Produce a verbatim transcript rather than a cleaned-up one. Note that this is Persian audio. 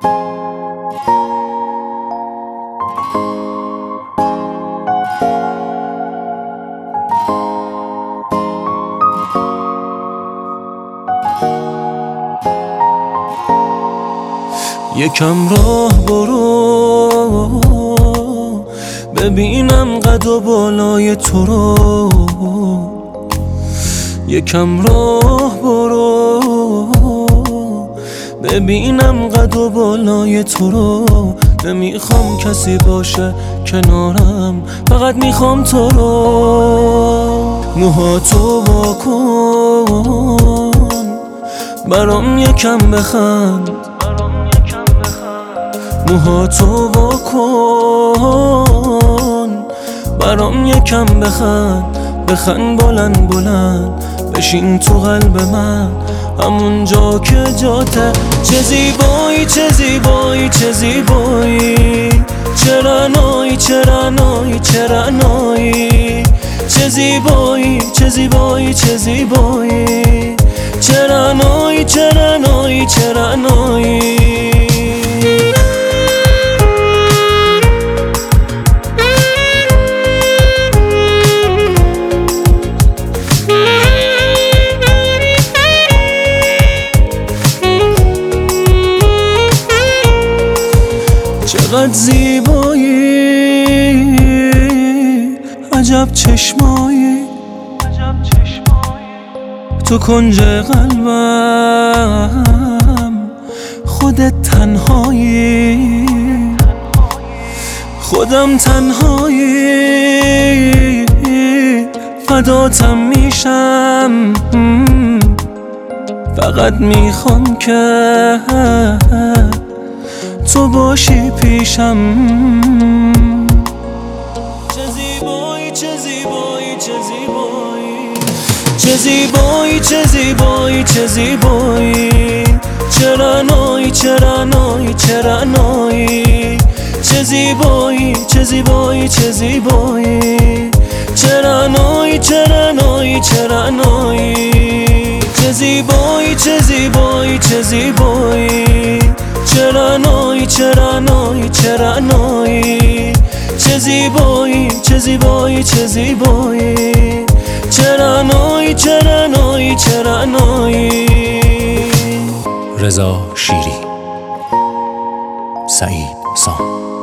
یکم راه برو ببینم قد و بالای تو رو، یکم راه برو ببینم قد و بالای تو رو. نمیخوام کسی باشه کنارم، فقط میخوام تو رو. موهاتو واکن برام یکم بخند، موهاتو واکن برام یکم بخند، بخند بلند بلند بشین تو قلب من، همونجا که جاته. چه زیبایی چه زیبایی چه زیبایی، چه رعنایی چه رعنایی چه رعنایی، چه زیبایی چه زیبایی چه زیبایی، چه رعنایی چه رعنایی چه رعنایی. چقدر زیبایی، عجب چشمایی، تو کنج قلبم خودت تنهایی، خودم تنهایی، فداتم میشم، فقط میخوام که تو باشی پیشم. چه زیبایی چه زیبایی چه زیبایی، چه زیبایی چه زیبایی چه زیبایی، چه رعنایی چه رعنایی چه رعنایی، چه زیبایی چه زیبایی چه زیبایی، چه رعنایی چه رعنایی چه رعنایی، چه زیبایی چه زیبایی چه زیبایی، چه رعنایی چه رعنایی چه رعنایی، چه زیبایی چه زیبایی چه زیبایی، چه رعنایی چه رعنایی چه رعنایی. رضا شیری، سعید سام.